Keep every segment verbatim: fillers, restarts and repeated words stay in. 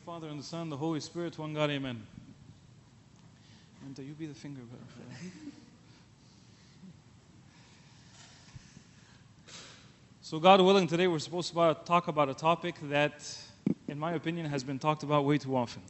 Father, and the Son, and the Holy Spirit, one God, amen. And you be the finger. So God willing, today we're supposed to talk about a topic that, in my opinion, has been talked about way too often.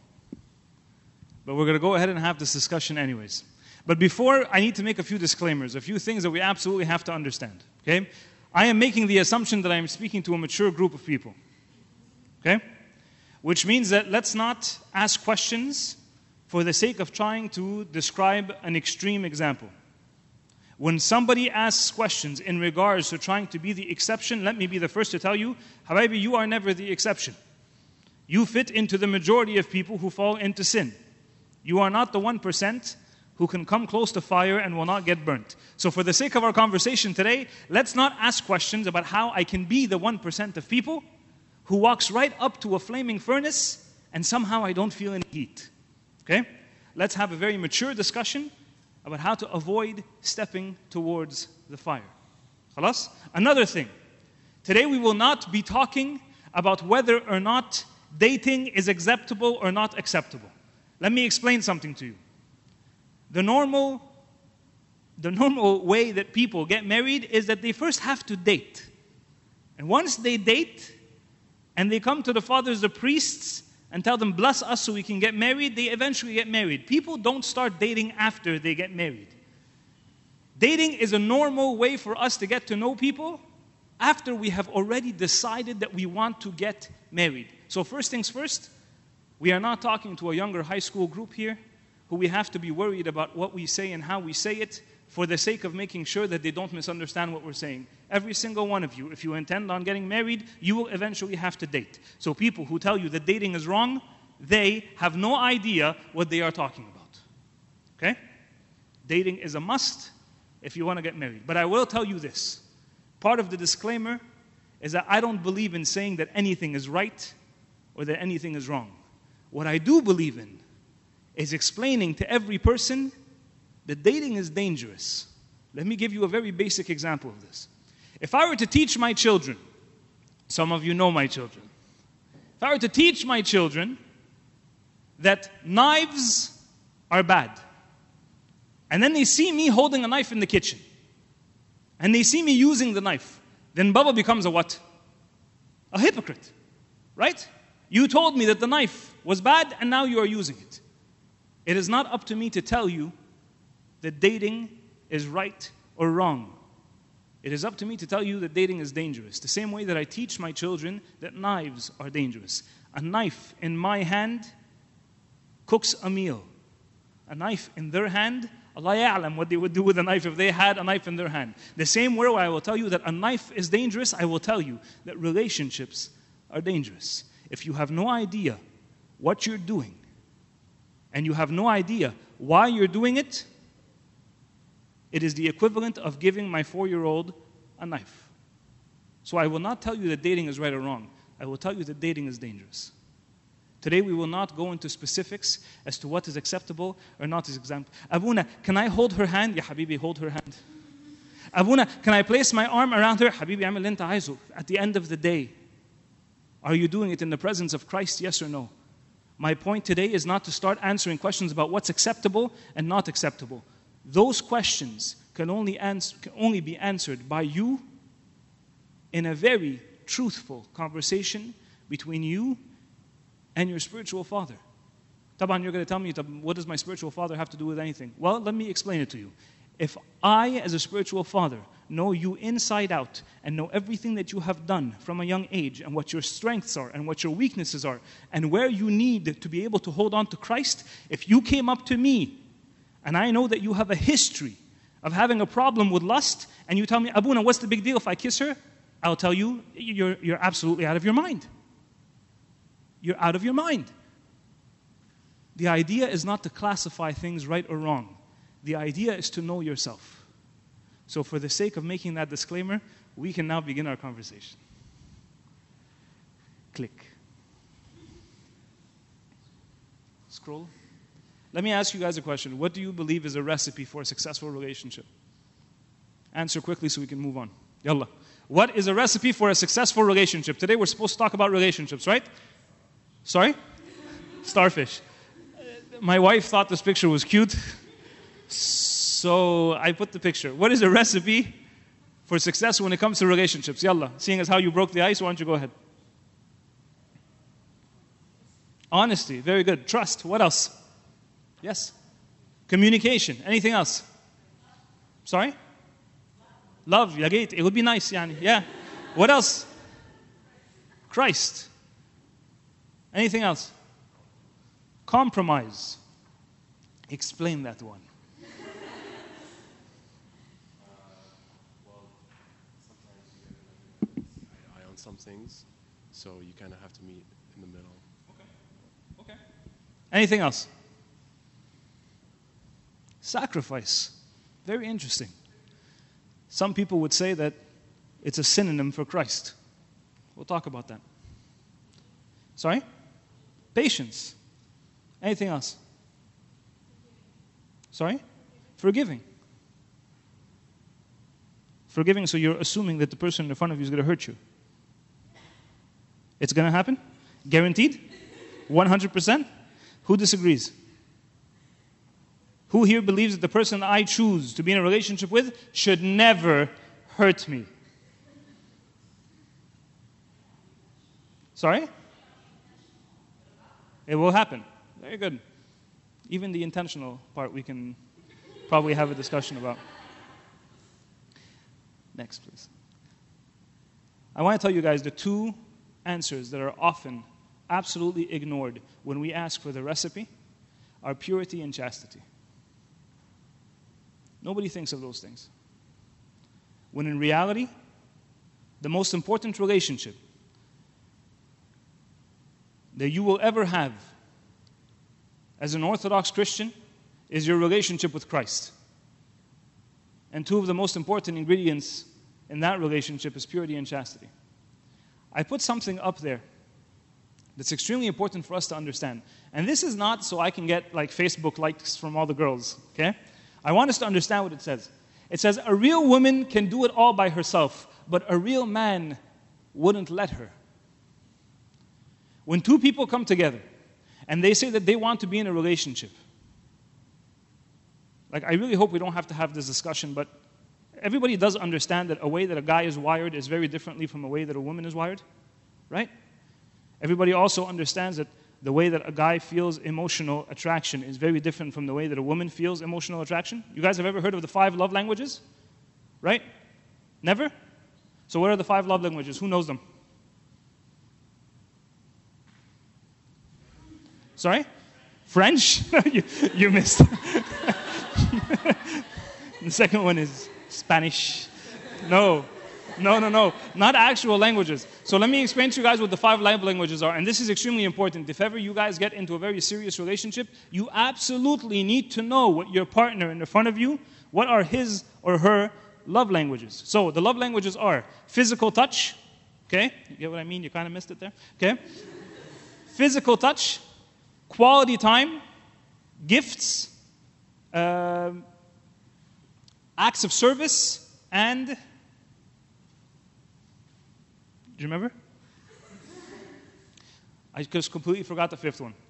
But we're going to go ahead and have this discussion anyways. But before, I need to make a few disclaimers, a few things that we absolutely have to understand. Okay? I am making the assumption that I am speaking to a mature group of people. Okay? Which means that let's not ask questions for the sake of trying to describe an extreme example. When somebody asks questions in regards to trying to be the exception, let me be the first to tell you, Habibi, you are never the exception. You fit into the majority of people who fall into sin. You are not the one percent who can come close to fire and will not get burnt. So for the sake of our conversation today, let's not ask questions about how I can be the one percent of people who walks right up to a flaming furnace and somehow I don't feel any heat. Okay? Let's have a very mature discussion about how to avoid stepping towards the fire. Khalas? Another thing. Today we will not be talking about whether or not dating is acceptable or not acceptable. Let me explain something to you. The normal, the normal way that people get married is that they first have to date. And once they date, and they come to the fathers, the priests, and tell them, bless us so we can get married, they eventually get married. People don't start dating after they get married. Dating is a normal way for us to get to know people after we have already decided that we want to get married. So first things first, we are not talking to a younger high school group here who we have to be worried about what we say and how we say it for the sake of making sure that they don't misunderstand what we're saying. Every single one of you, if you intend on getting married, you will eventually have to date. So people who tell you that dating is wrong, they have no idea what they are talking about. Okay? Dating is a must if you want to get married. But I will tell you this. Part of the disclaimer is that I don't believe in saying that anything is right or that anything is wrong. What I do believe in is explaining to every person that dating is dangerous. Let me give you a very basic example of this. If I were to teach my children, some of you know my children, if I were to teach my children that knives are bad, and then they see me holding a knife in the kitchen, and they see me using the knife, then Baba becomes a what? A hypocrite, right? You told me that the knife was bad, and now you are using it. It is not up to me to tell you that dating is right or wrong. It is up to me to tell you that dating is dangerous. The same way that I teach my children that knives are dangerous. A knife in my hand cooks a meal. A knife in their hand, Allah ya'lam what they would do with a knife if they had a knife in their hand. The same way I will tell you that a knife is dangerous, I will tell you that relationships are dangerous. If you have no idea what you're doing, and you have no idea why you're doing it, it is the equivalent of giving my four-year-old a knife. So I will not tell you that dating is right or wrong. I will tell you that dating is dangerous. Today we will not go into specifics as to what is acceptable or not as acceptable. Abuna, can I hold her hand? Ya Habibi, hold her hand. Abuna, can I place my arm around her? Habibi, amil anta aizu. At the end of the day, are you doing it in the presence of Christ, yes or no? My point today is not to start answering questions about what's acceptable and not acceptable. Those questions can only, answer, can only be answered by you in a very truthful conversation between you and your spiritual father. Taban, you're going to tell me, what does my spiritual father have to do with anything? Well, let me explain it to you. If I, as a spiritual father, know you inside out and know everything that you have done from a young age and what your strengths are and what your weaknesses are and where you need to be able to hold on to Christ, if you came up to me and I know that you have a history of having a problem with lust and you tell me, Abuna, what's the big deal if I kiss her? I'll tell you, you're, you're absolutely out of your mind. You're out of your mind. The idea is not to classify things right or wrong. The idea is to know yourself. So for the sake of making that disclaimer, we can now begin our conversation. Click. Scroll. Let me ask you guys a question. What do you believe is a recipe for a successful relationship? Answer quickly so we can move on. Yalla. What is a recipe for a successful relationship? Today we're supposed to talk about relationships, right? Sorry? Starfish. My wife thought this picture was cute, so I put the picture. What is a recipe for success when it comes to relationships? Yalla, seeing as how you broke the ice, why don't you go ahead? Honesty, very good. Trust, what else? Yes. Communication, anything else? Sorry? Love, lagait, it would be nice, yani. Yeah. What else? Christ. Anything else? Compromise. Explain that one. Uh, well, sometimes you get like eye to eye on some things, so you kind of have to meet in the middle. Okay. Okay. Anything else? Sacrifice. Very interesting. Some people would say that it's a synonym for Christ. We'll talk about that. Sorry? Patience. Anything else? Sorry? Forgiving. Forgiving, so you're assuming that the person in front of you is going to hurt you. It's going to happen? Guaranteed? one hundred percent? Who disagrees? Who here believes that the person I choose to be in a relationship with should never hurt me? Sorry? It will happen. Very good. Even the intentional part we can probably have a discussion about. Next, please. I want to tell you guys the two answers that are often absolutely ignored when we ask for the recipe are purity and chastity. Nobody thinks of those things. When in reality, the most important relationship that you will ever have as an Orthodox Christian is your relationship with Christ. And two of the most important ingredients in that relationship is purity and chastity. I put something up there that's extremely important for us to understand. And this is not so I can get like Facebook likes from all the girls, okay? I want us to understand what it says. It says, a real woman can do it all by herself, but a real man wouldn't let her. When two people come together and they say that they want to be in a relationship, like I really hope we don't have to have this discussion, but everybody does understand that a way that a guy is wired is very differently from a way that a woman is wired, right? Everybody also understands that the way that a guy feels emotional attraction is very different from the way that a woman feels emotional attraction. You guys have ever heard of the five love languages? Right? Never? So what are the five love languages? Who knows them? Sorry? French? you, you missed. The second one is Spanish. No. No, no, no. Not actual languages. So let me explain to you guys what the five love languages are. And this is extremely important. If ever you guys get into a very serious relationship, you absolutely need to know what your partner in front of you, what are his or her love languages. So the love languages are physical touch. Okay? You get what I mean? You kind of missed it there. Okay? Physical touch, quality time, gifts, uh, acts of service, and... Do you remember? I just completely forgot the fifth one.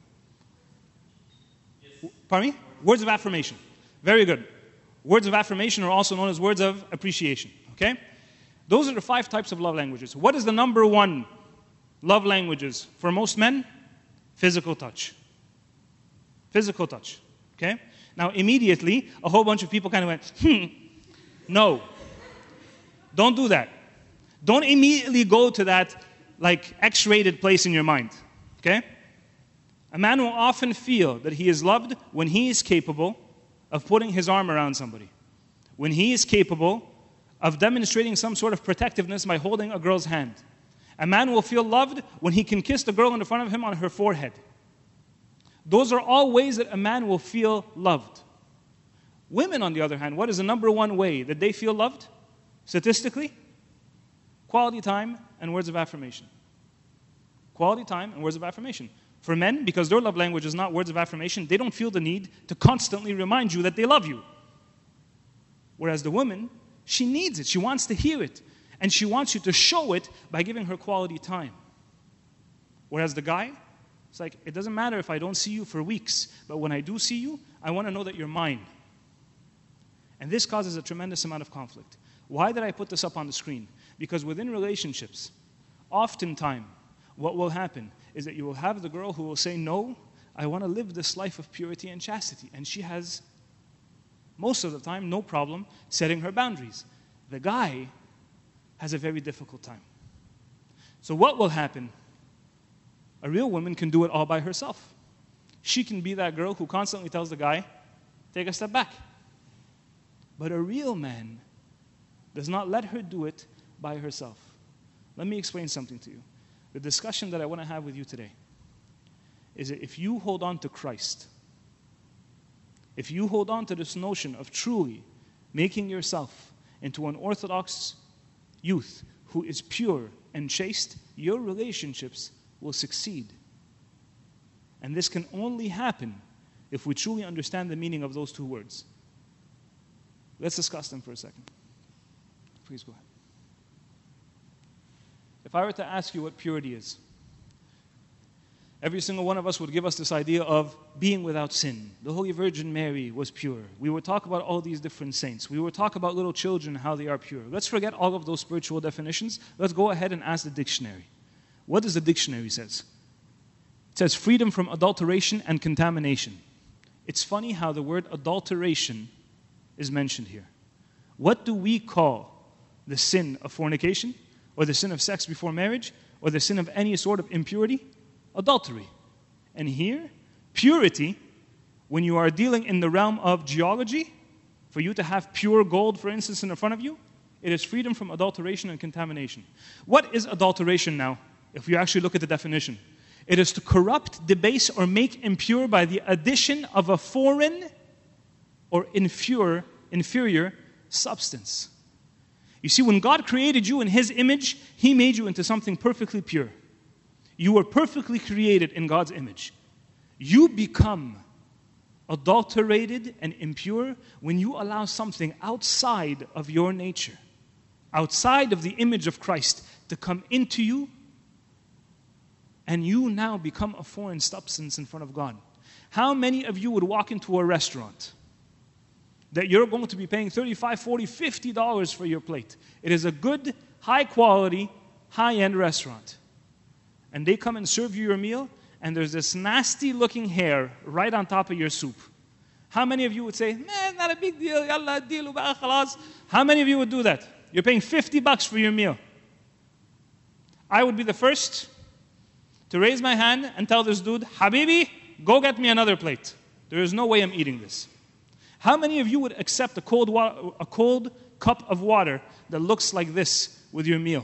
Yes. Pardon me? Words of affirmation. Very good. Words of affirmation are also known as words of appreciation. Okay? Those are the five types of love languages. What is the number one love languages for most men? Physical touch. Physical touch. Okay? Now, immediately, a whole bunch of people kind of went, hmm, no. Don't do that. Don't immediately go to that like X-rated place in your mind, okay? A man will often feel that he is loved when he is capable of putting his arm around somebody, when he is capable of demonstrating some sort of protectiveness by holding a girl's hand. A man will feel loved when he can kiss the girl in front of him on her forehead. Those are all ways that a man will feel loved. Women, on the other hand, what is the number one way that they feel loved, statistically? Quality time and words of affirmation. Quality time and words of affirmation. For men, because their love language is not words of affirmation, they don't feel the need to constantly remind you that they love you. Whereas the woman, she needs it. She wants to hear it. And she wants you to show it by giving her quality time. Whereas the guy, It's like, it doesn't matter if I don't see you for weeks, but when I do see you, I want to know that you're mine. And this causes a tremendous amount of conflict. Why did I put this up on the screen? Because within relationships, oftentimes, what will happen is that you will have the girl who will say, no, I want to live this life of purity and chastity. And she has, most of the time, no problem setting her boundaries. The guy has a very difficult time. So what will happen? A real woman can do it all by herself. She can be that girl who constantly tells the guy, take a step back. But a real man does not let her do it by herself. Let me explain something to you. The discussion that I want to have with you today is that if you hold on to Christ, if you hold on to this notion of truly making yourself into an Orthodox youth who is pure and chaste, your relationships will succeed. And this can only happen if we truly understand the meaning of those two words. Let's discuss them for a second. Please go ahead. If I were to ask you what purity is, every single one of us would give us this idea of being without sin. The Holy Virgin Mary was pure. We would talk about all these different saints. We would talk about little children, how they are pure. Let's forget all of those spiritual definitions. Let's go ahead and ask the dictionary. What does the dictionary says? It says freedom from adulteration and contamination. It's funny how the word adulteration is mentioned here. What do we call the sin of fornication, or the sin of sex before marriage, or the sin of any sort of impurity? Adultery. And here, purity, when you are dealing in the realm of geology, for you to have pure gold, for instance, in front of you, it is freedom from adulteration and contamination. What is adulteration now, if you actually look at the definition? It is to corrupt, debase, or make impure by the addition of a foreign or inferior, inferior substance. You see, when God created you in His image, He made you into something perfectly pure. You were perfectly created in God's image. You become adulterated and impure when you allow something outside of your nature, outside of the image of Christ, to come into you, and you now become a foreign substance in front of God. How many of you would walk into a restaurant that you're going to be paying thirty-five, forty, fifty dollars for your plate? It is a good, high-quality, high-end restaurant. And they come and serve you your meal, and there's this nasty-looking hair right on top of your soup. How many of you would say, man, not a big deal, yalla, deal, khalas? How many of you would do that? You're paying fifty bucks for your meal. I would be the first to raise my hand and tell this dude, Habibi, go get me another plate. There is no way I'm eating this. How many of you would accept a cold, wa- a cold cup of water that looks like this with your meal?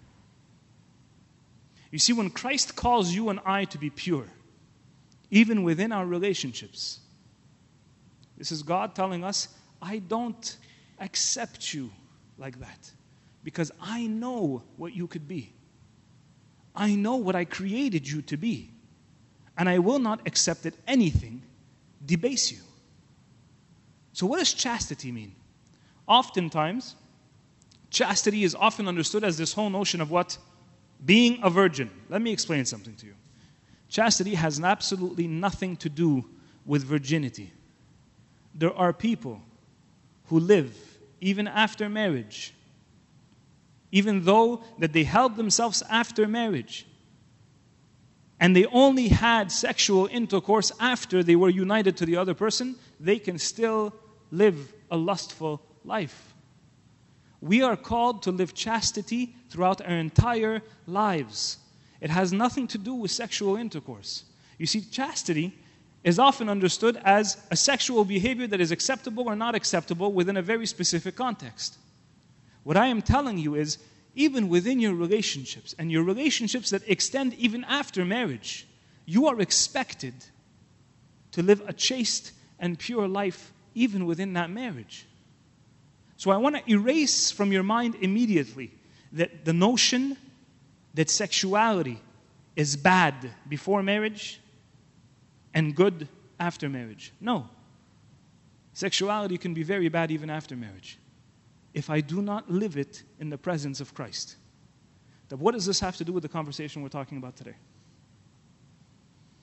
You see, when Christ calls you and I to be pure, even within our relationships, this is God telling us, I don't accept you like that because I know what you could be. I know what I created you to be, and I will not accept that anything debase you. So what does chastity mean? Oftentimes, chastity is often understood as this whole notion of what? Being a virgin. Let me explain something to you. Chastity has absolutely nothing to do with virginity. There are people who live even after marriage, even though that they held themselves after marriage, and they only had sexual intercourse after they were united to the other person, they can still live a lustful life. We are called to live chastity throughout our entire lives. It has nothing to do with sexual intercourse. You see, chastity is often understood as a sexual behavior that is acceptable or not acceptable within a very specific context. What I am telling you is, even within your relationships, and your relationships that extend even after marriage, you are expected to live a chaste and pure life even within that marriage. So I want to erase from your mind immediately that the notion that sexuality is bad before marriage and good after marriage. No. Sexuality can be very bad even after marriage if I do not live it in the presence of Christ. Then what does this have to do with the conversation we're talking about today?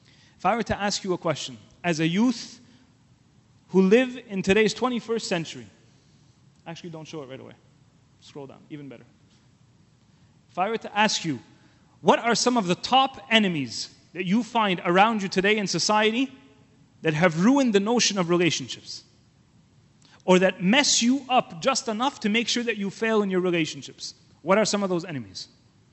If I were to ask you a question, as a youth who live in today's twenty-first century, actually don't show it right away. Scroll down, even better. If I were to ask you, what are some of the top enemies that you find around you today in society that have ruined the notion of relationships? Or that mess you up just enough to make sure that you fail in your relationships? What are some of those enemies?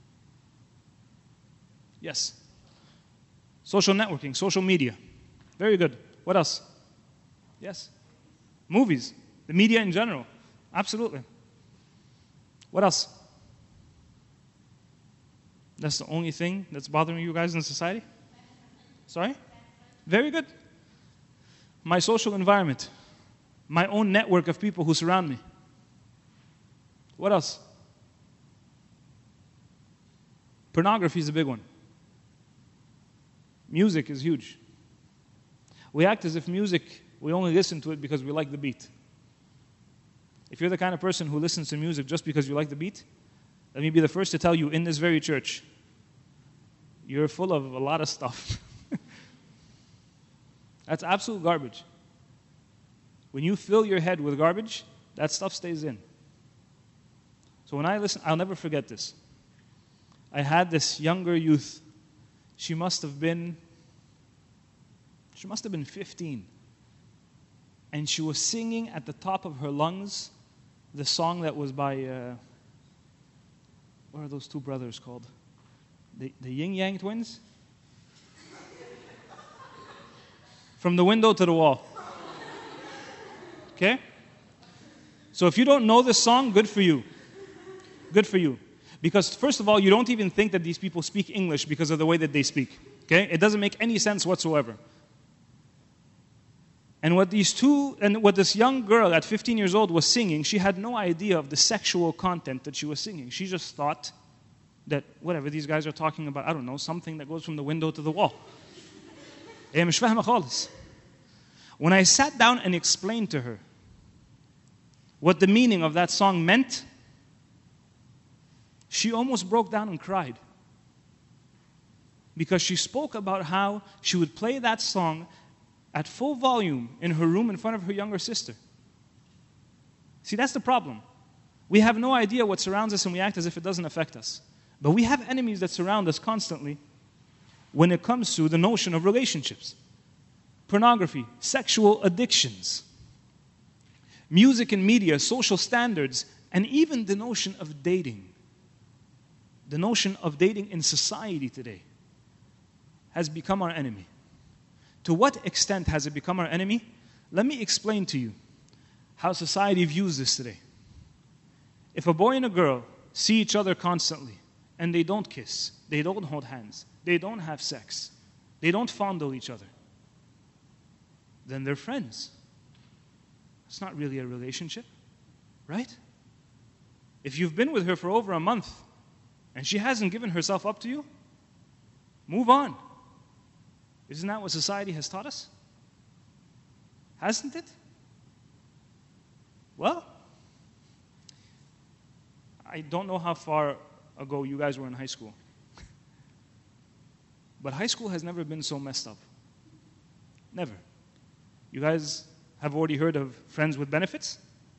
Yes. Social networking, social media. Very good. What else? Yes. Movies. The media in general. Absolutely. What else? That's the only thing that's bothering you guys in society? Sorry? Very good. My social environment. My own network of people who surround me. What else? Pornography is a big one. Music is huge. We act as if music, we only listen to it because we like the beat. If you're the kind of person who listens to music just because you like the beat, let me be the first to tell you, in this very church, you're full of a lot of stuff. That's absolute garbage. When you fill your head with garbage, that stuff stays in. So when I listen, I'll never forget this. I had this younger youth. She must have been, she must have been fifteen. And she was singing at the top of her lungs the song that was by, uh, what are those two brothers called? The, the Yin Yang Twins? From the Window to the Wall. Okay? So if you don't know this song, good for you. Good for you. Because first of all, you don't even think that these people speak English because of the way that they speak. Okay? It doesn't make any sense whatsoever. And what these two, and what this young girl at fifteen years old was singing, she had no idea of the sexual content that she was singing. She just thought that whatever these guys are talking about, I don't know, something that goes from the window to the wall. When I sat down and explained to her what the meaning of that song meant, she almost broke down and cried. Because she spoke about how she would play that song at full volume in her room in front of her younger sister. See, that's the problem. We have no idea what surrounds us and we act as if it doesn't affect us. But we have enemies that surround us constantly when it comes to the notion of relationships. Pornography, sexual addictions, music and media, social standards, and even the notion of dating. The notion of dating in society today has become our enemy. To what extent has it become our enemy? Let me explain to you how society views this today. If a boy and a girl see each other constantly and they don't kiss, they don't hold hands, they don't have sex, they don't fondle each other, then they're friends. It's not really a relationship, right? If you've been with her for over a month and she hasn't given herself up to you, move on. Isn't that what society has taught us? Hasn't it? Well, I don't know how far ago you guys were in high school. But high school has never been so messed up. Never. You guys have already heard of friends with benefits?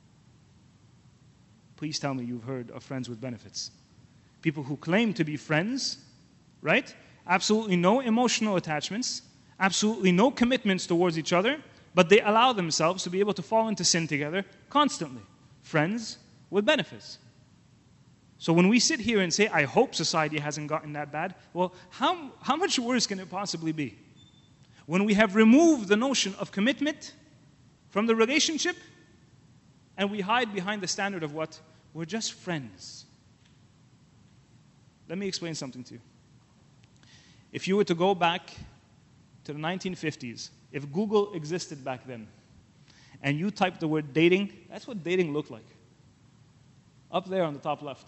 Please tell me you've heard of friends with benefits. People who claim to be friends, right? Absolutely no emotional attachments, absolutely no commitments towards each other, but they allow themselves to be able to fall into sin together constantly. Friends with benefits. So when we sit here and say, I hope society hasn't gotten that bad, well, how, how much worse can it possibly be? When we have removed the notion of commitment from the relationship, and we hide behind the standard of what? We're just friends. Let me explain something to you. If you were to go back to the nineteen fifties, if Google existed back then, and you typed the word dating, that's what dating looked like. Up there on the top left.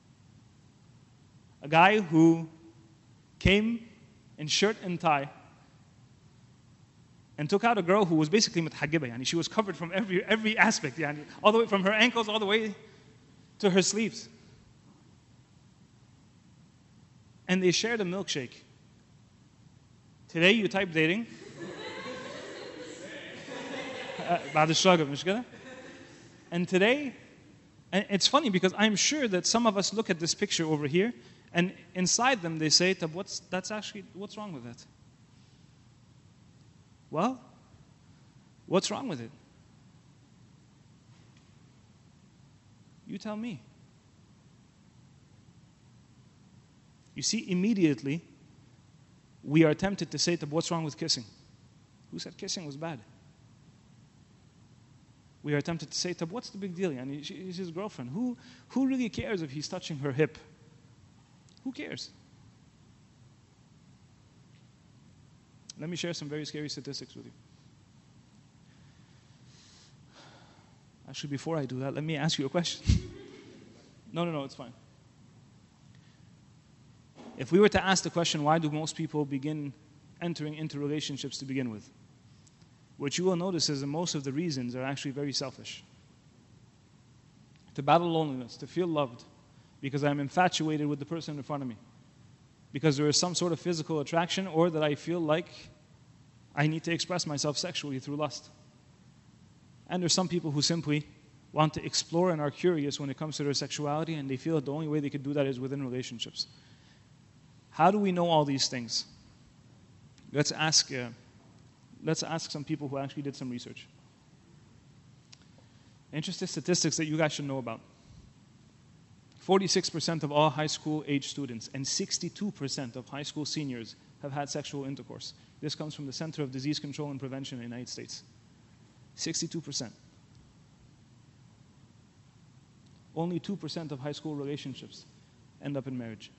A guy who came in shirt and tie and took out a girl who was basically muthagiba, yani she was covered from every every aspect, yani all the way from her ankles all the way to her sleeves. And they shared a milkshake. Today you type dating. uh, بعد الشغل مش كده? And today, and it's funny because I'm sure that some of us look at this picture over here, and inside them they say, "Tab, what's that's actually what's wrong with that?" Well, what's wrong with it? You tell me. You see, immediately we are tempted to say, "Tab, what's wrong with kissing?" Who said kissing was bad? We are tempted to say, "Tab, what's the big deal? Yani, she's his girlfriend. Who, who really cares if he's touching her hip? Who cares?" Let me share some very scary statistics with you. Actually, before I do that, let me ask you a question. no, no, no, it's fine. If we were to ask the question, why do most people begin entering into relationships to begin with? What you will notice is that most of the reasons are actually very selfish. To battle loneliness, to feel loved, because I'm infatuated with the person in front of me, because there is some sort of physical attraction, or that I feel like I need to express myself sexually through lust. And there's some people who simply want to explore and are curious when it comes to their sexuality, and they feel that the only way they could do that is within relationships. How do we know all these things? Let's ask, uh, let's ask some people who actually did some research. Interesting statistics that you guys should know about. forty-six percent of all high school age students and sixty-two percent of high school seniors have had sexual intercourse. This comes from the Center of Disease Control and Prevention in the United States. sixty-two percent. Only two percent of high school relationships end up in marriage.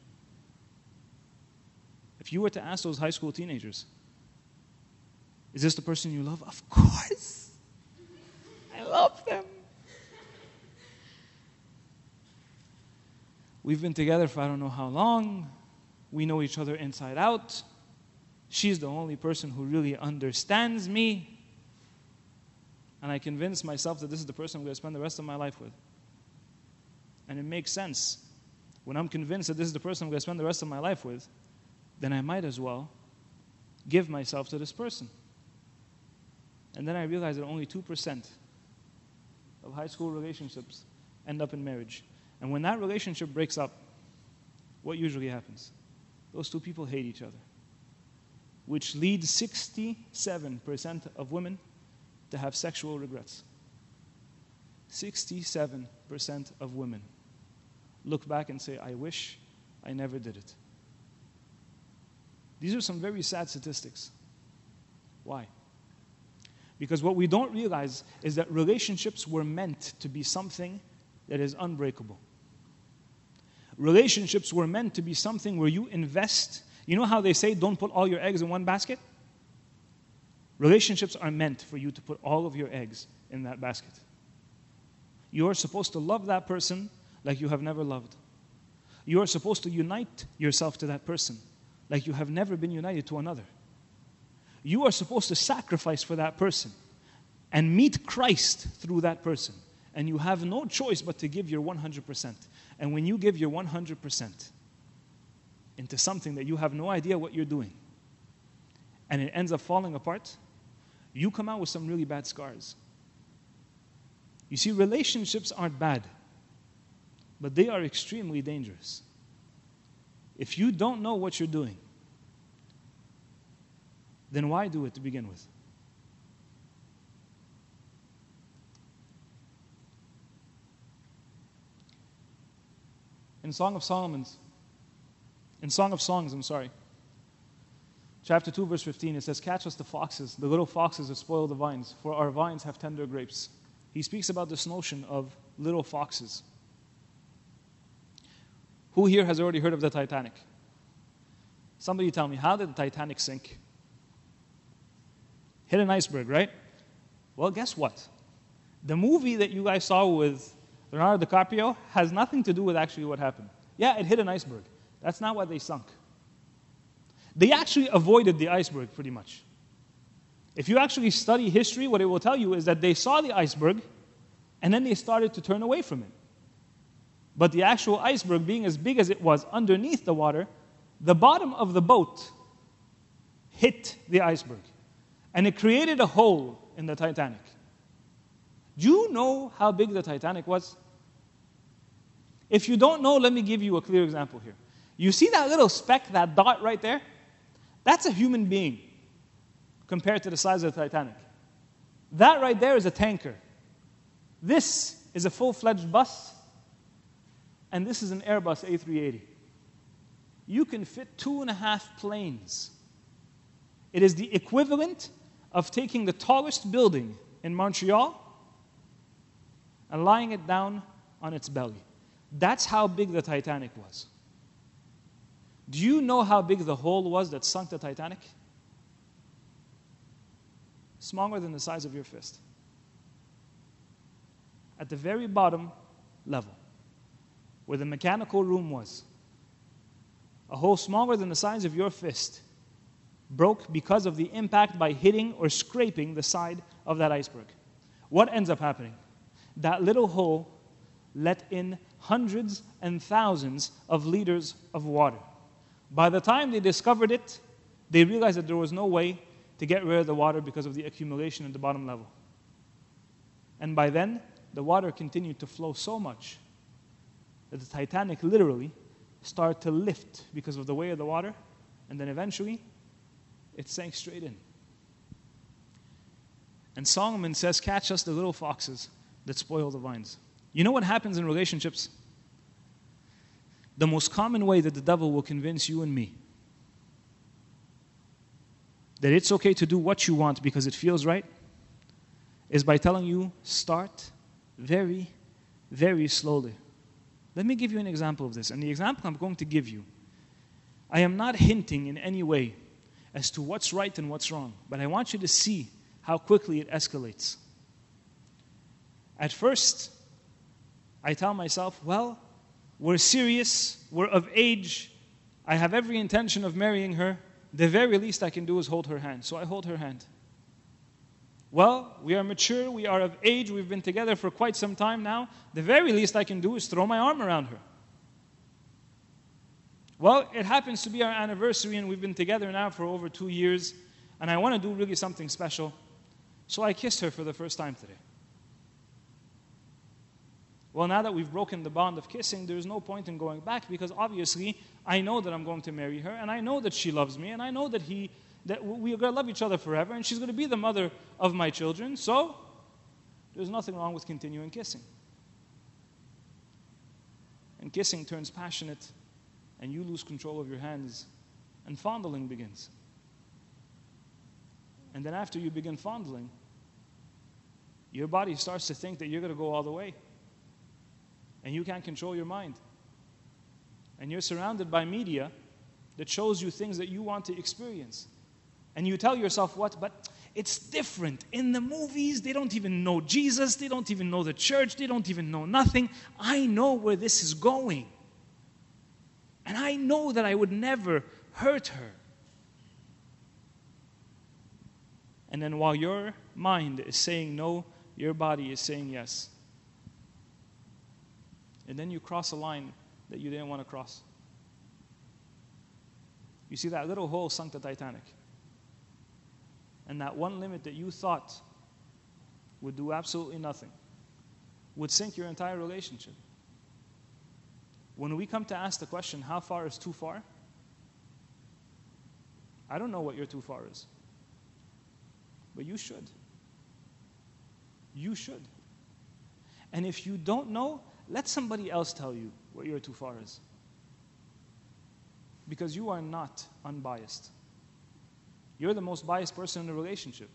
If you were to ask those high school teenagers, is this the person you love? Of course. I love them. We've been together for I don't know how long. We know each other inside out. She's the only person who really understands me. And I convince myself that this is the person I'm going to spend the rest of my life with. And it makes sense. When I'm convinced that this is the person I'm going to spend the rest of my life with, then I might as well give myself to this person. And then I realize that only two percent of high school relationships end up in marriage. And when that relationship breaks up, what usually happens? Those two people hate each other, which leads sixty-seven percent of women to have sexual regrets. sixty-seven percent of women look back and say, I wish I never did it. These are some very sad statistics. Why? Because what we don't realize is that relationships were meant to be something that is unbreakable. Relationships were meant to be something where you invest. You know how they say, don't put all your eggs in one basket? Relationships are meant for you to put all of your eggs in that basket. You are supposed to love that person like you have never loved. You are supposed to unite yourself to that person like you have never been united to another. You are supposed to sacrifice for that person and meet Christ through that person. And you have no choice but to give your one hundred percent. And when you give your one hundred percent into something that you have no idea what you're doing, and it ends up falling apart, you come out with some really bad scars. You see, relationships aren't bad, but they are extremely dangerous. If you don't know what you're doing, then why do it to begin with? In Song of Solomon's, in Song of Songs, I'm sorry, chapter two, verse fifteen, it says, catch us the foxes, the little foxes that spoil the vines, for our vines have tender grapes. He speaks about this notion of little foxes. Who here has already heard of the Titanic? Somebody tell me, how did the Titanic sink? Hit an iceberg, right? Well, guess what? The movie that you guys saw with Leonardo DiCaprio has nothing to do with actually what happened. Yeah, it hit an iceberg. That's not why they sunk. They actually avoided the iceberg pretty much. If you actually study history, what it will tell you is that they saw the iceberg and then they started to turn away from it. But the actual iceberg, being as big as it was underneath the water, the bottom of the boat hit the iceberg. And it created a hole in the Titanic. Do you know how big the Titanic was? If you don't know, let me give you a clear example here. You see that little speck, that dot right there? That's a human being compared to the size of the Titanic. That right there is a tanker. This is a full-fledged bus, and this is an Airbus A three eighty. You can fit two and a half planes. It is the equivalent of taking the tallest building in Montreal and lying it down on its belly. That's how big the Titanic was. Do you know how big the hole was that sunk the Titanic? Smaller than the size of your fist. At the very bottom level, where the mechanical room was, a hole smaller than the size of your fist broke because of the impact by hitting or scraping the side of that iceberg. What ends up happening? That little hole let in hundreds and thousands of liters of water. By the time they discovered it, they realized that there was no way to get rid of the water because of the accumulation at the bottom level. And by then, the water continued to flow so much that the Titanic literally started to lift because of the weight of the water, and then eventually, it sank straight in. And Solomon says, catch us the little foxes that spoil the vines. You know what happens in relationships? The most common way that the devil will convince you and me that it's okay to do what you want because it feels right is by telling you, start very, very slowly. Let me give you an example of this. And the example I'm going to give you, I am not hinting in any way as to what's right and what's wrong, but I want you to see how quickly it escalates. At first, I tell myself, well, we're serious, we're of age, I have every intention of marrying her, the very least I can do is hold her hand. So I hold her hand. Well, we are mature, we are of age, we've been together for quite some time now, the very least I can do is throw my arm around her. Well, it happens to be our anniversary and we've been together now for over two years and I want to do really something special, so I kissed her for the first time today. Well, now that we've broken the bond of kissing, there's no point in going back because obviously I know that I'm going to marry her and I know that she loves me and I know that he that we're going to love each other forever and she's going to be the mother of my children, so there's nothing wrong with continuing kissing. And kissing turns passionate and you lose control of your hands and fondling begins. And then after you begin fondling, your body starts to think that you're going to go all the way. And you can't control your mind. And you're surrounded by media that shows you things that you want to experience. And you tell yourself what? But it's different. In the movies, they don't even know Jesus. They don't even know the church. They don't even know nothing. I know where this is going. And I know that I would never hurt her. And then while your mind is saying no, your body is saying yes. And then you cross a line that you didn't want to cross. You see, that little hole sunk the Titanic. And that one limit that you thought would do absolutely nothing would sink your entire relationship. When we come to ask the question, how far is too far? I don't know what your too far is. But you should. You should. And if you don't know, let somebody else tell you what your too far is. Because you are not unbiased. You're the most biased person in the relationship.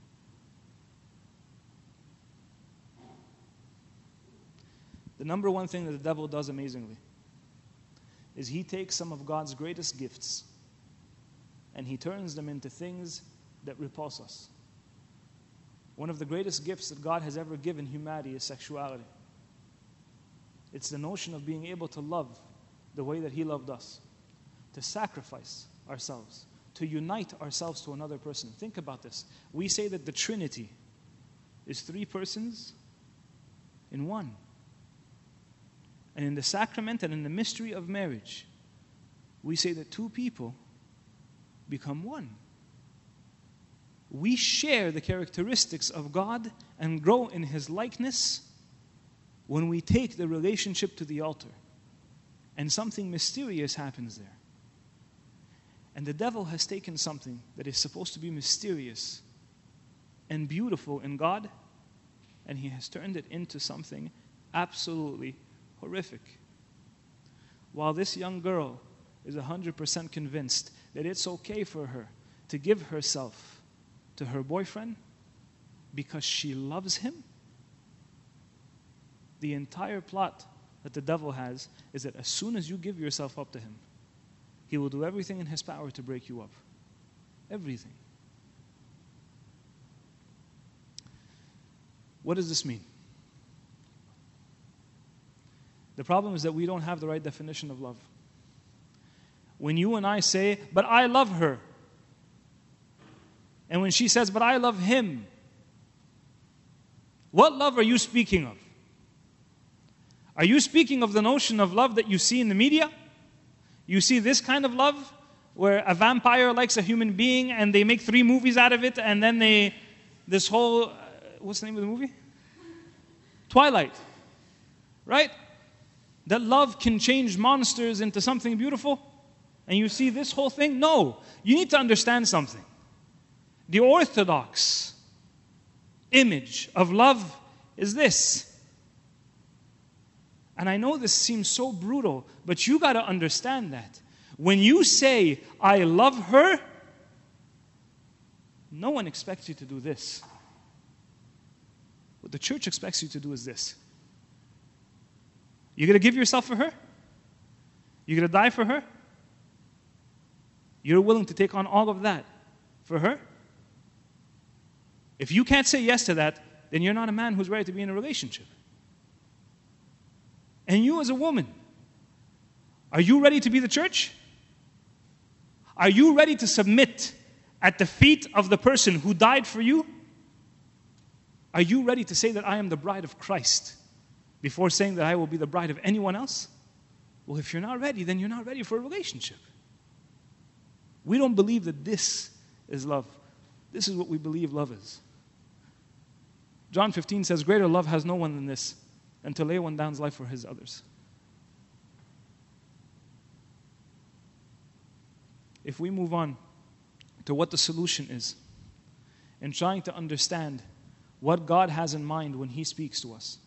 The number one thing that the devil does amazingly is he takes some of God's greatest gifts and he turns them into things that repulse us. One of the greatest gifts that God has ever given humanity is sexuality. It's the notion of being able to love the way that He loved us, to sacrifice ourselves, to unite ourselves to another person. Think about this. We say that the Trinity is three persons in one. And in the sacrament and in the mystery of marriage, we say that two people become one. we share the characteristics of God and grow in His likeness when we take the relationship to the altar. And something mysterious happens there. And the devil has taken something that is supposed to be mysterious and beautiful in God, and he has turned it into something absolutely horrific. While this young girl is one hundred percent convinced that it's okay for her to give herself to her boyfriend because she loves him, the entire plot that the devil has is that as soon as you give yourself up to him, he will do everything in his power to break you up. Everything. What does this mean? The problem is that we don't have the right definition of love. When you and I say, but I love her, and when she says, but I love him, what love are you speaking of? Are you speaking of the notion of love that you see in the media? You see this kind of love where a vampire likes a human being and they make three movies out of it, and then they, this whole, uh, what's the name of the movie? Twilight. Right? That love can change monsters into something beautiful? And you see this whole thing? No. You need to understand something. The orthodox image of love is this. And I know this seems so brutal, but you got to understand that. When you say, I love her, no one expects you to do this. What the church expects you to do is this. You're going to give yourself for her? You're going to die for her? You're willing to take on all of that for her? If you can't say yes to that, then you're not a man who's ready to be in a relationship. And you as a woman, are you ready to be the church? Are you ready to submit at the feet of the person who died for you? Are you ready to say that I am the bride of Christ before saying that I will be the bride of anyone else? Well, if you're not ready, then you're not ready for a relationship. We don't believe that this is love. This is what we believe love is. John fifteen says, greater love has no one than this, and to lay one down's life for his others. If we move on to what the solution is, and trying to understand what God has in mind when He speaks to us.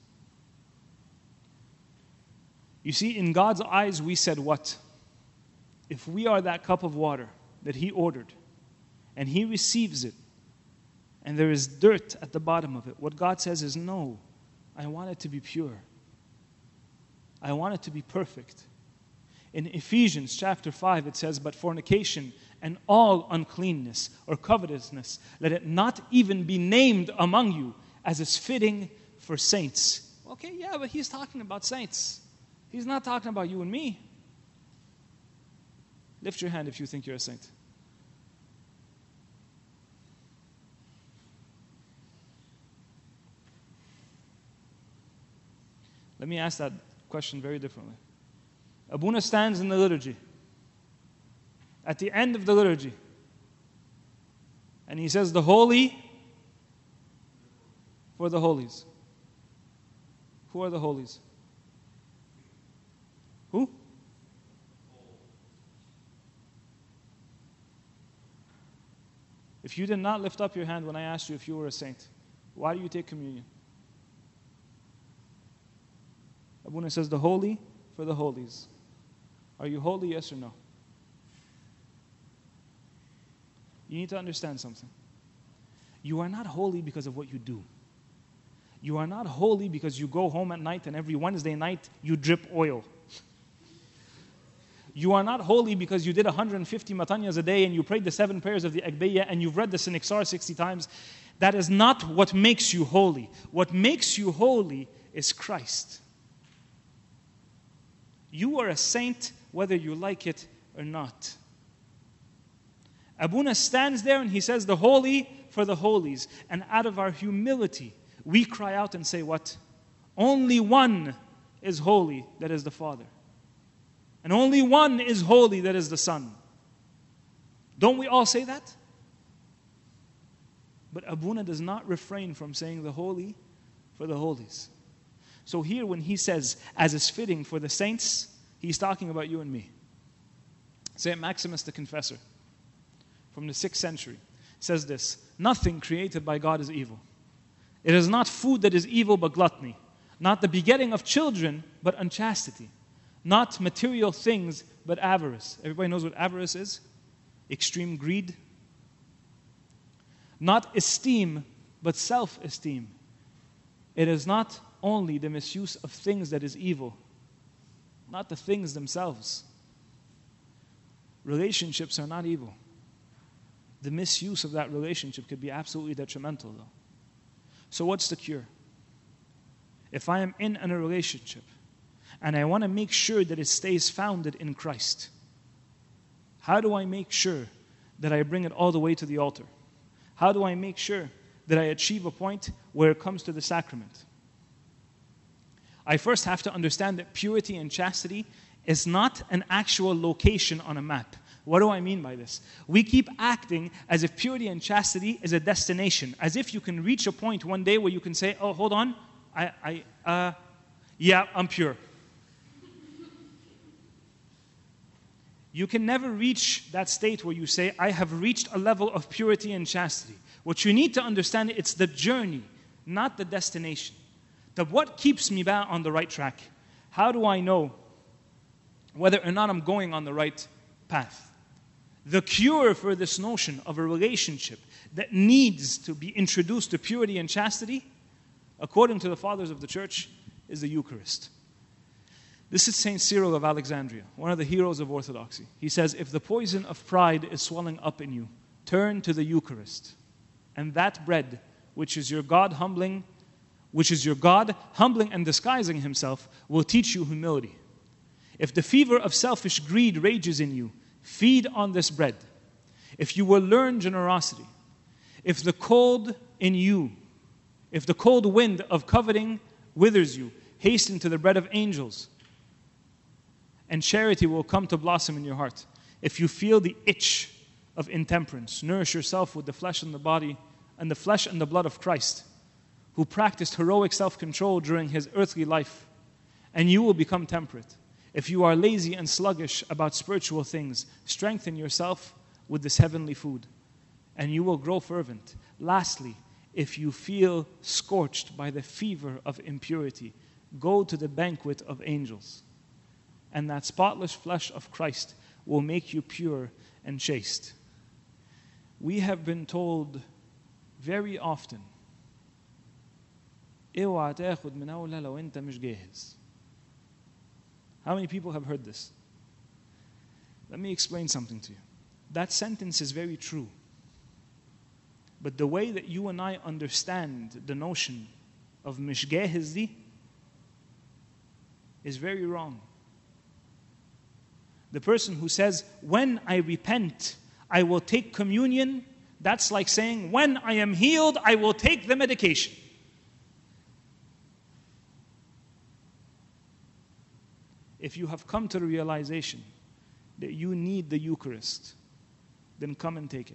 You see, in God's eyes, we said what? If we are that cup of water that He ordered, and He receives it, and there is dirt at the bottom of it, what God says is, no, I want it to be pure. I want it to be perfect. In Ephesians chapter five, it says, but fornication and all uncleanness or covetousness, let it not even be named among you as is fitting for saints. Okay, yeah, but he's talking about saints. He's not talking about you and me. Lift your hand if you think you're a saint. Let me ask that question very differently. Abuna stands in the liturgy, at the end of the liturgy, and he says, the holy for the holies. Who are the holies? Who? If you did not lift up your hand when I asked you if you were a saint, why do you take communion? Abuna says, the holy for the holies. Are you holy, yes or no? You need to understand something. You are not holy because of what you do. You are not holy because you go home at night and every Wednesday night you drip oil. You are not holy because you did one hundred fifty matanyas a day and you prayed the seven prayers of the Agbeya and you've read the Siniksar sixty times. That is not what makes you holy. What makes you holy is Christ. You are a saint whether you like it or not. Abuna stands there and he says, the holy for the holies. And out of our humility, we cry out and say what? Only one is holy, that is the Father. And only one is holy, that is the Son. Don't we all say that? But Abuna does not refrain from saying the holy for the holies. So here when he says, as is fitting for the saints, he's talking about you and me. Saint Maximus the Confessor, from the sixth century, says this: nothing created by God is evil. It is not food that is evil, but gluttony. Not the begetting of children, but unchastity. Not material things, but avarice. Everybody knows what avarice is? Extreme greed. Not esteem, but self-esteem. It is not only the misuse of things that is evil, not the things themselves. Relationships are not evil. The misuse of that relationship could be absolutely detrimental, though. So what's the cure? If I am in a relationship and I want to make sure that it stays founded in Christ, how do I make sure that I bring it all the way to the altar? How do I make sure that I achieve a point where it comes to the sacrament? I first have to understand that purity and chastity is not an actual location on a map. What do I mean by this? We keep acting as if purity and chastity is a destination, as if you can reach a point one day where you can say, oh, hold on, I, I, uh, yeah, I'm pure. You can never reach that state where you say, I have reached a level of purity and chastity. What you need to understand, it's the journey, not the destination. That what keeps me back on the right track? How do I know whether or not I'm going on the right path? The cure for this notion of a relationship that needs to be introduced to purity and chastity, according to the fathers of the church, is the Eucharist. This is Saint Cyril of Alexandria, one of the heroes of Orthodoxy. He says, if the poison of pride is swelling up in you, turn to the Eucharist. And that bread, which is your God humbling, which is your God humbling and disguising himself, will teach you humility. If the fever of selfish greed rages in you, feed on this bread. If you will learn generosity, if the cold in you, if the cold wind of coveting withers you, hasten to the bread of angels, and charity will come to blossom in your heart. If you feel the itch of intemperance, nourish yourself with the flesh and the body, and the flesh and the blood of Christ, who practiced heroic self-control during his earthly life, and you will become temperate. If you are lazy and sluggish about spiritual things, strengthen yourself with this heavenly food, and you will grow fervent. Lastly, if you feel scorched by the fever of impurity, go to the banquet of angels, and that spotless flesh of Christ will make you pure and chaste. We have been told very often, اوعى تاخد من أولها لو أنت مش جاهز. How many people have heard this? Let me explain something to you. That sentence is very true. But the way that you and I understand the notion of مش جاهز دي is very wrong. The person who says, when I repent, I will take communion, that's like saying, when I am healed, I will take the medication. If you have come to the realization that you need the Eucharist, then come and take it.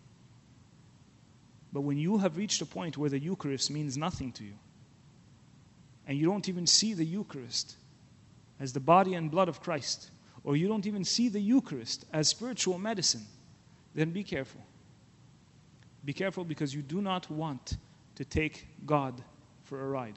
But when you have reached a point where the Eucharist means nothing to you, and you don't even see the Eucharist as the body and blood of Christ, or you don't even see the Eucharist as spiritual medicine, then be careful. Be careful, because you do not want to take God for a ride.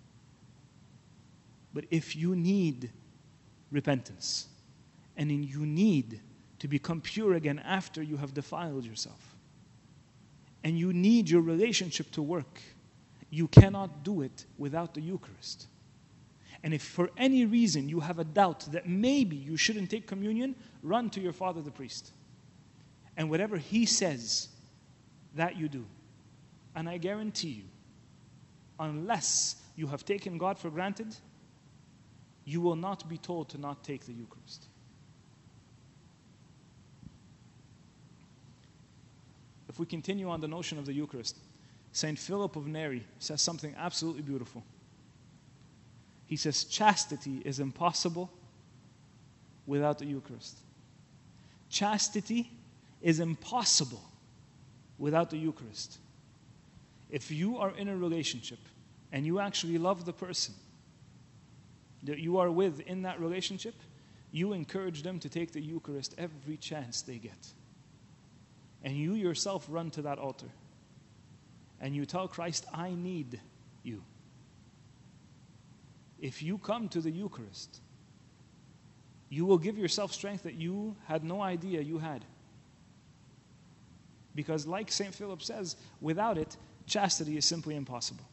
But if you need repentance, and in you need to become pure again after you have defiled yourself, and you need your relationship to work, you cannot do it without the Eucharist. And if for any reason you have a doubt that maybe you shouldn't take communion, run to your father the priest. And whatever he says, that you do. And I guarantee you, unless you have taken God for granted, you will not be told to not take the Eucharist. If we continue on the notion of the Eucharist, Saint Philip of Neri says something absolutely beautiful. He says, chastity is impossible without the Eucharist. Chastity is impossible without the Eucharist. If you are in a relationship and you actually love the person that you are with in that relationship, you encourage them to take the Eucharist every chance they get. And you yourself run to that altar. And you tell Christ, I need you. If you come to the Eucharist, you will give yourself strength that you had no idea you had. Because like Saint Philip says, without it, chastity is simply impossible.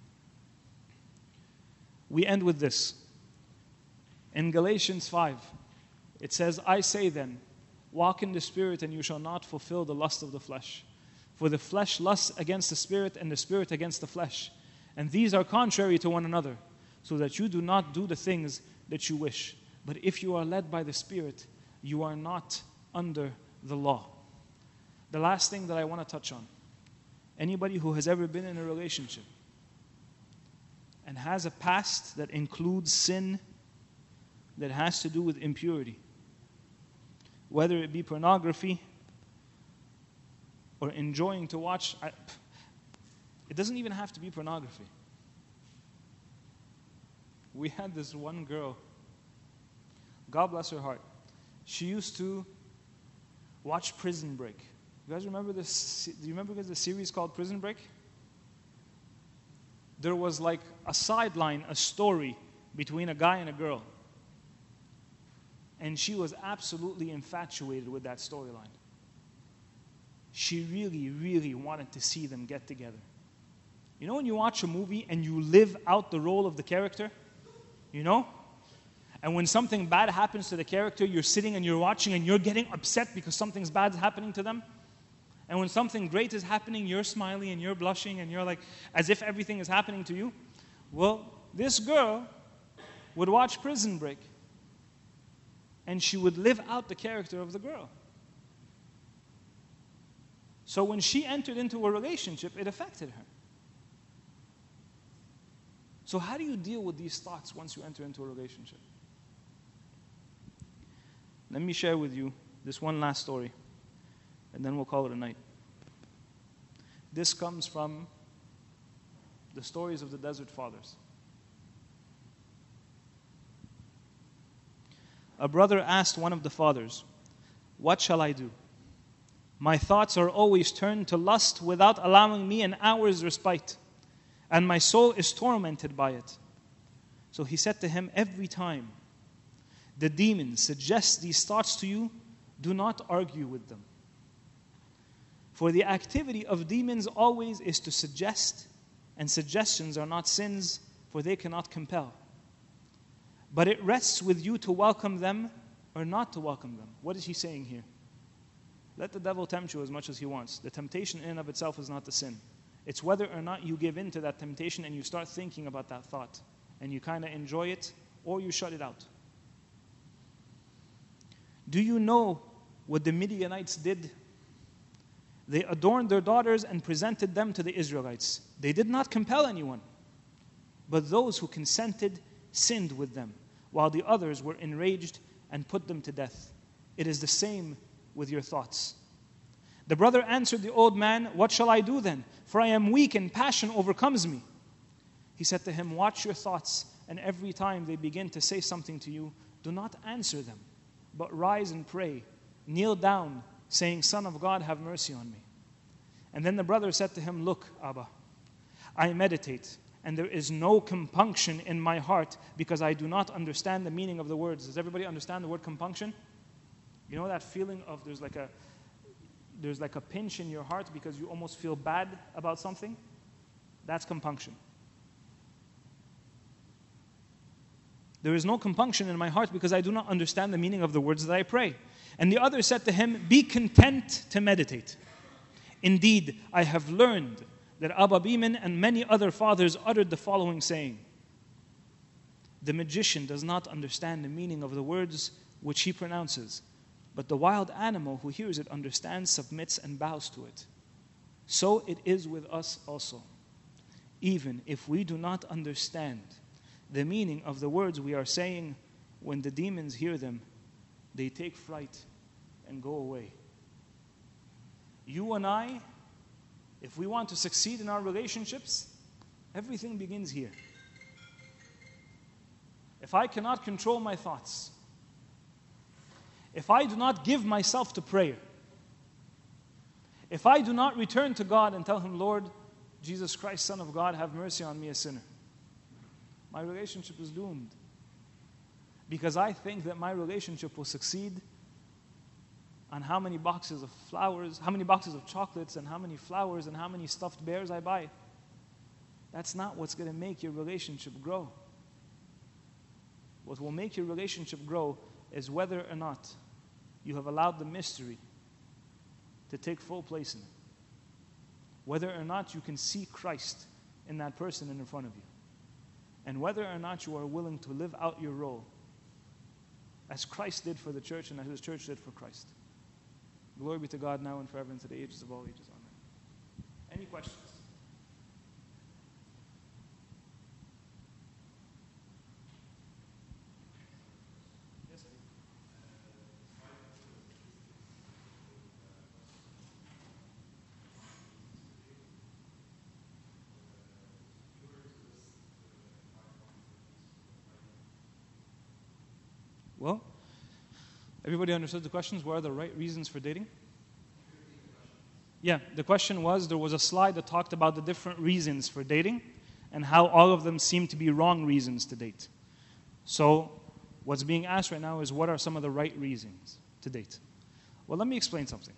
We end with this. In Galatians five, it says, I say then, walk in the Spirit and you shall not fulfill the lust of the flesh. For the flesh lusts against the Spirit and the Spirit against the flesh. And these are contrary to one another, so that you do not do the things that you wish. But if you are led by the Spirit, you are not under the law. The last thing that I want to touch on. Anybody who has ever been in a relationship and has a past that includes sin that has to do with impurity, whether it be pornography or enjoying to watch, I, it doesn't even have to be pornography. We had this one girl, God bless her heart, she used to watch Prison Break. You guys remember this? Do you remember the series called Prison Break? There was like a sideline, a story between a guy and a girl. And she was absolutely infatuated with that storyline. She really, really wanted to see them get together. You know when you watch a movie and you live out the role of the character? You know? And when something bad happens to the character, you're sitting and you're watching and you're getting upset because something's bad is happening to them. And when something great is happening, you're smiling and you're blushing and you're like, as if everything is happening to you. Well, this girl would watch Prison Break. And she would live out the character of the girl. So when she entered into a relationship, it affected her. So how do you deal with these thoughts once you enter into a relationship? Let me share with you this one last story, and then we'll call it a night. This comes from the stories of the Desert Fathers. A brother asked one of the fathers, "What shall I do? My thoughts are always turned to lust without allowing me an hour's respite, and my soul is tormented by it." So he said to him, "Every time the demon suggests these thoughts to you, do not argue with them. For the activity of demons always is to suggest, and suggestions are not sins, for they cannot compel. But it rests with you to welcome them or not to welcome them." What is he saying here? Let the devil tempt you as much as he wants. The temptation in and of itself is not the sin. It's whether or not you give in to that temptation and you start thinking about that thought and you kind of enjoy it or you shut it out. Do you know what the Midianites did? They adorned their daughters and presented them to the Israelites. They did not compel anyone, but those who consented sinned with them, while the others were enraged and put them to death. It is the same with your thoughts. The brother answered the old man, "What shall I do then? For I am weak and passion overcomes me." He said to him, "Watch your thoughts, and every time they begin to say something to you, do not answer them, but rise and pray. Kneel down, saying, 'Son of God, have mercy on me.'" And then the brother said to him, "Look, Abba, I meditate, and there is no compunction in my heart because I do not understand the meaning of the words." Does everybody understand the word compunction? You know that feeling of there's like a there's like a pinch in your heart because you almost feel bad about something? That's compunction. There is no compunction in my heart because I do not understand the meaning of the words that I pray. And the other said to him, "Be content to meditate. Indeed, I have learned that Abba Biman and many other fathers uttered the following saying: the magician does not understand the meaning of the words which he pronounces, but the wild animal who hears it understands, submits, and bows to it. So it is with us also. Even if we do not understand the meaning of the words we are saying, when the demons hear them, they take fright and go away. You and I If we want to succeed in our relationships, everything begins here. If I cannot control my thoughts, if I do not give myself to prayer, if I do not return to God and tell Him, Lord, Jesus Christ, Son of God, have mercy on me, a sinner, my relationship is doomed. Because I think that my relationship will succeed on how many boxes of flowers, how many boxes of chocolates, and how many flowers, and how many stuffed bears I buy. That's not what's going to make your relationship grow. What will make your relationship grow is whether or not you have allowed the mystery to take full place in it. Whether or not you can see Christ in that person in front of you. And whether or not you are willing to live out your role as Christ did for the church and as His church did for Christ. Glory be to God now and forever and to the ages of all ages. Amen. Any questions? Yes, please. Well, everybody understood the questions? What are the right reasons for dating? Yeah, the question was, there was a slide that talked about the different reasons for dating and how all of them seem to be wrong reasons to date. So, what's being asked right now is, what are some of the right reasons to date? Well, let me explain something.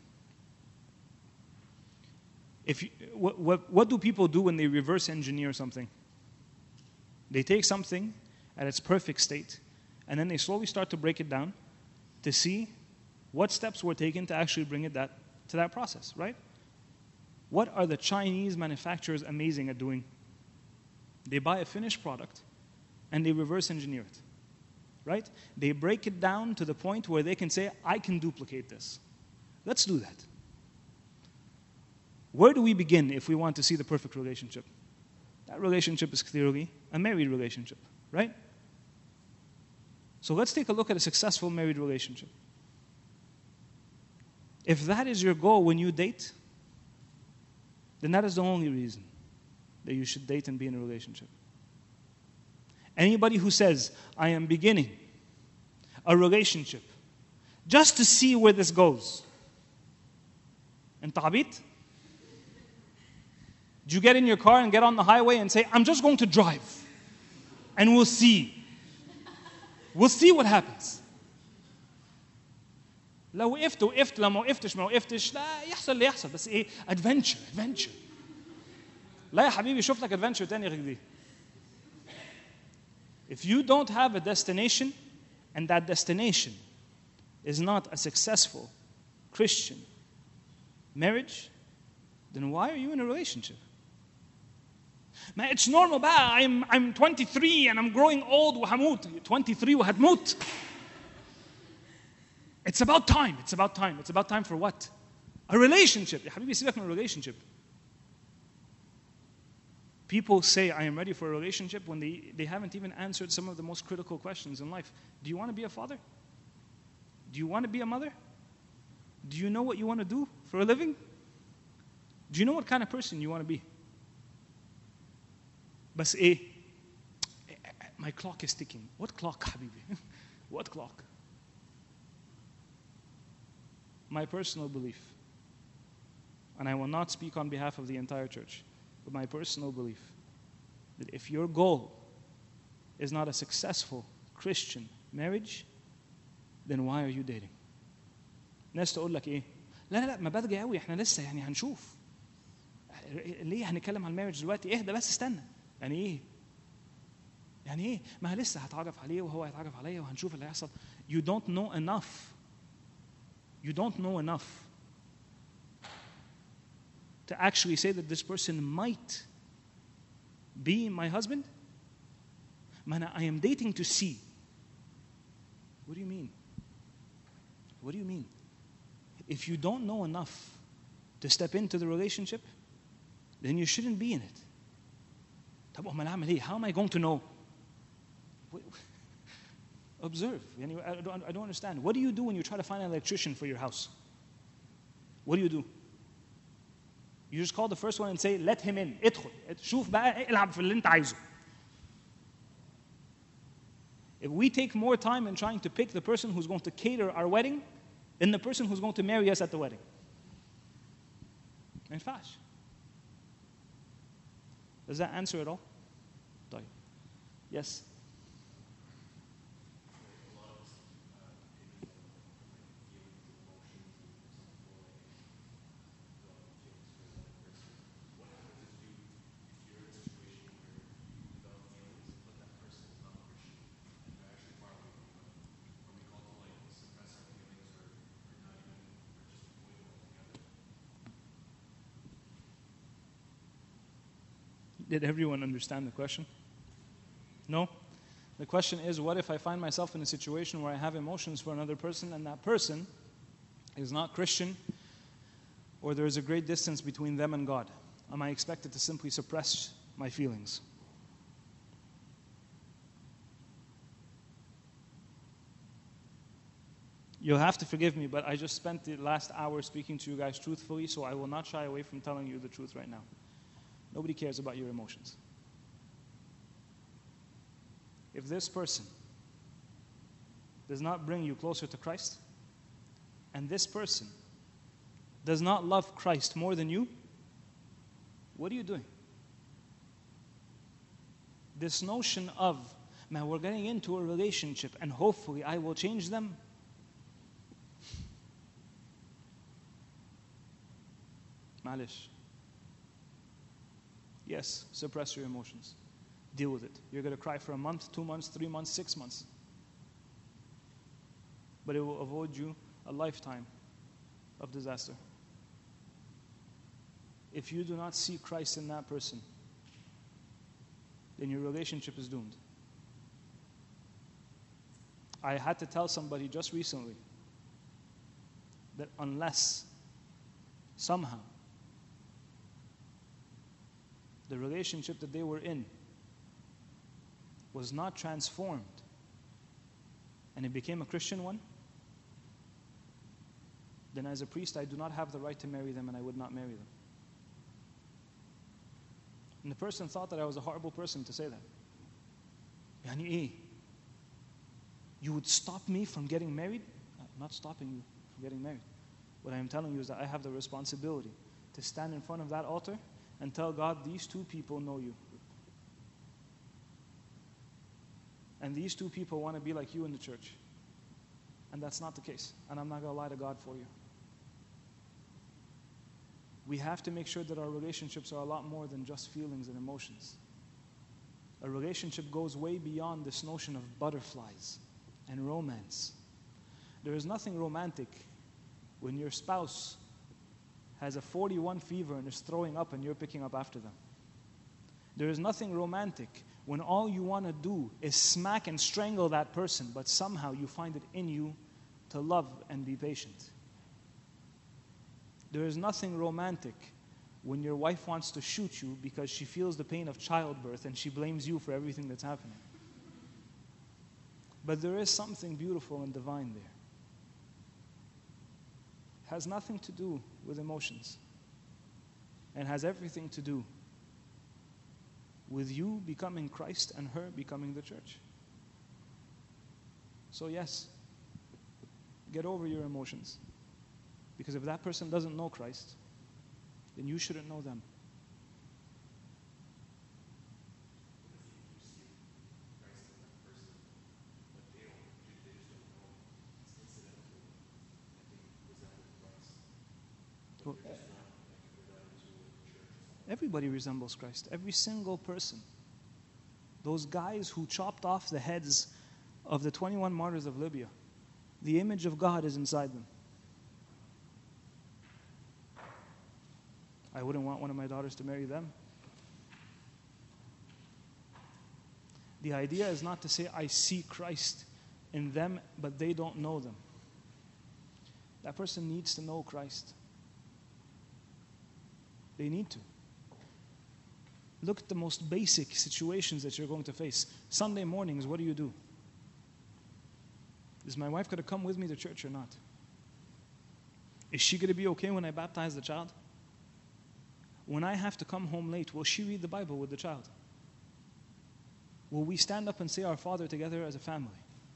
If you, what, what, what do people do when they reverse engineer something? They take something at its perfect state, and then they slowly start to break it down to see what steps were taken to actually bring it that, to that process, right? What are the Chinese manufacturers amazing at doing? They buy a finished product and they reverse engineer it, right? They break it down to the point where they can say, I can duplicate this. Let's do that. Where do we begin if we want to see the perfect relationship? That relationship is clearly a married relationship, right? So let's take a look at a successful married relationship. If that is your goal when you date, then that is the only reason that you should date and be in a relationship. Anybody who says, I am beginning a relationship just to see where this goes, and ta'bit? Do you get in your car and get on the highway and say, I'm just going to drive and we'll see. We'll see what happens. لو وقفت وقفت لما وقفتش ما وقفتش لا يحصل اللي يحصل بس ايه adventure adventure لا يا حبيبي شوف لك adventure تاني غير دي. If you don't have a destination and that destination is not a successful Christian marriage, then why are you in a relationship? Man, it's normal بقى. I'm I'm twenty-three and I'm growing old وهموت. twenty-three وهتموت. It's about time. It's about time. It's about time for what? A relationship. يا حبيبي سيبك من a relationship. People say, I am ready for a relationship when they, they haven't even answered some of the most critical questions in life. Do you want to be a father? Do you want to be a mother? Do you know what you want to do for a living? Do you know what kind of person you want to be? But eh, my clock is ticking. What clock, حبيبي? What clock? My personal belief, and I will not speak on behalf of the entire church, but my personal belief, that if your goal is not a successful Christian marriage, then why are you dating? ناس تقول لك ايه؟ لا لا لا ما بدري قوي احنا لسه يعني هنشوف. ليه هنتكلم عن المارriage دلوقتي؟ اهدى بس استنى. يعني ايه؟ يعني ايه؟ ما لسه هتعرف عليه وهو هيتعرف عليا وهنشوف اللي هيحصل. You don't know enough. You don't know enough to actually say that this person might be my husband. Man, I am dating to see. What do you mean? What do you mean? If you don't know enough to step into the relationship, then you shouldn't be in it. طب أمال أعمل إيه? How am I going to know? Observe. I don't, I don't understand. What do you do when you try to find an electrician for your house? What do you do? You just call the first one and say, let him in. ادخل. شوف بقى العب في اللي انت عايزه. If we take more time in trying to pick the person who's going to cater our wedding than the person who's going to marry us at the wedding. ما ينفعش. Does that answer it all? طيب. Yes. Did everyone understand the question? No? The question is, what if I find myself in a situation where I have emotions for another person and that person is not Christian, or there is a great distance between them and God? Am I expected to simply suppress my feelings? You'll have to forgive me, but I just spent the last hour speaking to you guys truthfully, so I will not shy away from telling you the truth right now. Nobody cares about your emotions. If this person does not bring you closer to Christ, and this person does not love Christ more than you, what are you doing? This notion of, man, we're getting into a relationship and hopefully I will change them. Malish. Yes, suppress your emotions. Deal with it. You're going to cry for a month, two months, three months, six months. But it will avoid you a lifetime of disaster. If you do not see Christ in that person, then your relationship is doomed. I had to tell somebody just recently that unless somehow the relationship that they were in was not transformed and it became a Christian one, then as a priest I do not have the right to marry them and I would not marry them. And the person thought that I was a horrible person to say that. Yani, eh, you would stop me from getting married? I'm not stopping you from getting married. What I am telling you is that I have the responsibility to stand in front of that altar and tell God, these two people know you. And these two people want to be like you in the church. And that's not the case. And I'm not going to lie to God for you. We have to make sure that our relationships are a lot more than just feelings and emotions. A relationship goes way beyond this notion of butterflies and romance. There is nothing romantic when your spouse has a forty-one fever and is throwing up and you're picking up after them. There is nothing romantic when all you want to do is smack and strangle that person, but somehow you find it in you to love and be patient. There is nothing romantic when your wife wants to shoot you because she feels the pain of childbirth and she blames you for everything that's happening. But there is something beautiful and divine there. It has nothing to do with emotions and has everything to do with you becoming Christ and her becoming the church. So yes, get over your emotions. Because if that person doesn't know Christ, then you shouldn't know them. Well, everybody resembles Christ. Every single person. Those guys who chopped off the heads of the twenty-one martyrs of Libya, the image of God is inside them. I wouldn't want one of my daughters to marry them. The idea is not to say I see Christ in them, but they don't know them. That person needs to know Christ. They need to. Look at the most basic situations that you're going to face. Sunday mornings, what do you do? Is my wife going to come with me to church or not? Is she going to be okay when I baptize the child? when I have to come home late, will she read the Bible with the child? Will we stand up and say our Father together as a family?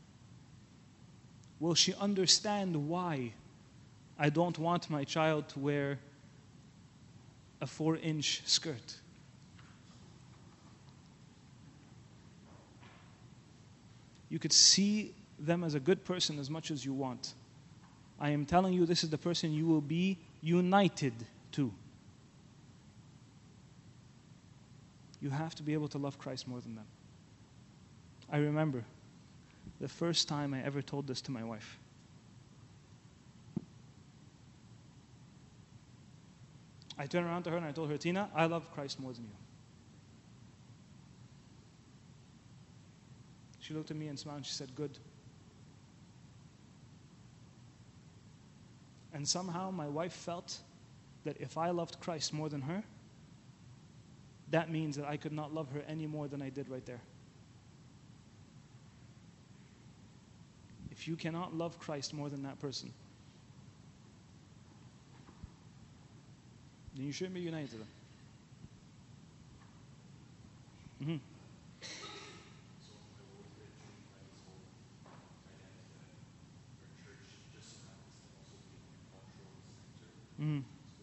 Will she understand why I don't want my child to wear a four-inch skirt? You could see them as a good person as much as you want. I am telling you, this is the person you will be united to. You have to be able to love Christ more than them. I remember the first time I ever told this to my wife. I turned around to her and I told her, Tina, I love Christ more than you. She looked at me and smiled and she said, good. And somehow my wife felt that if I loved Christ more than her, that means that I could not love her any more than I did right there. If you cannot love Christ more than that person, then you shouldn't be united to them. Mm-hmm. Mm.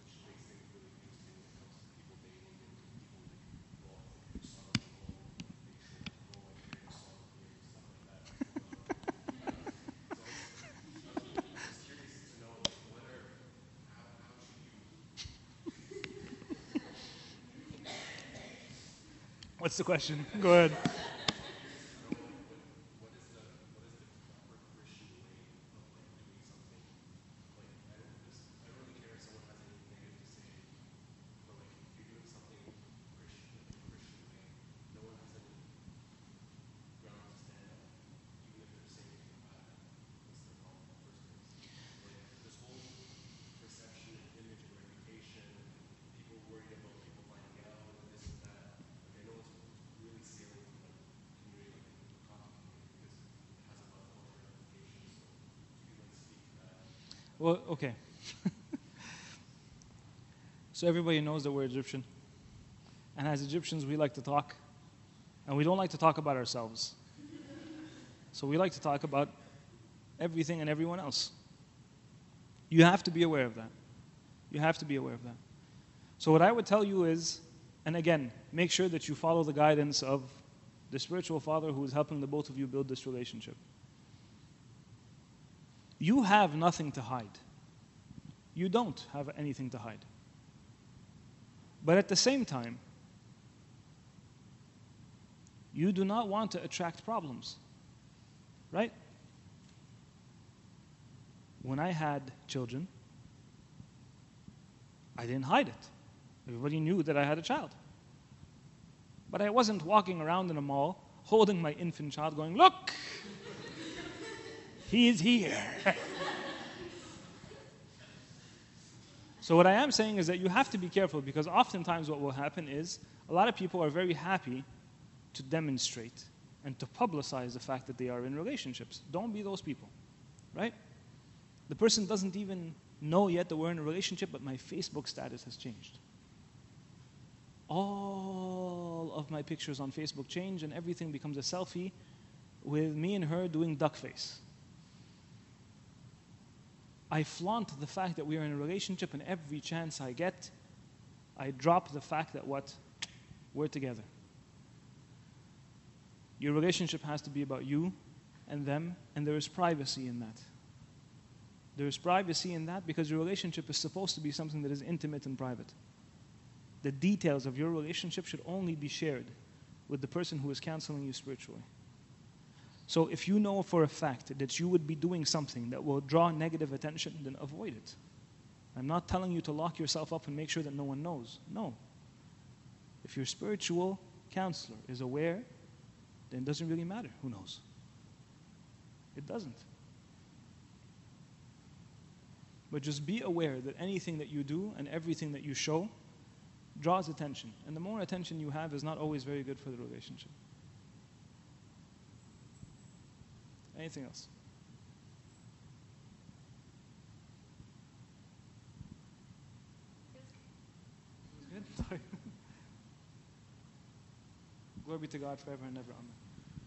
What's the question? Go ahead. Well, okay. So everybody knows that we're Egyptian. And as Egyptians, we like to talk. And we don't like to talk about ourselves. So we like to talk about everything and everyone else. You have to be aware of that. You have to be aware of that. So what I would tell you is, and again, make sure that you follow the guidance of the spiritual father who is helping the both of you build this relationship. You have nothing to hide. You don't have anything to hide. But at the same time, you do not want to attract problems. Right? When I had children, I didn't hide it. Everybody knew that I had a child. But I wasn't walking around in a mall holding my infant child going, look, he is here. So what I am saying is that you have to be careful, because oftentimes what will happen is a lot of people are very happy to demonstrate and to publicize the fact that they are in relationships. Don't be those people, right? The person doesn't even know yet that we're in a relationship, but my Facebook status has changed. All of my pictures on Facebook change and everything becomes a selfie with me and her doing duck face. I flaunt the fact that we are in a relationship, and every chance I get, I drop the fact that what? We're together. Your relationship has to be about you and them, and there is privacy in that. There is privacy in that because your relationship is supposed to be something that is intimate and private. The details of your relationship should only be shared with the person who is counseling you spiritually. So if you know for a fact that you would be doing something that will draw negative attention, then avoid it. I'm not telling you to lock yourself up and make sure that no one knows. No. If your spiritual counselor is aware, then it doesn't really matter who knows. It doesn't. But just be aware that anything that you do and everything that you show draws attention. And the more attention you have is not always very good for the relationship. Anything else? Good? Glory be to God forever and ever. Amen.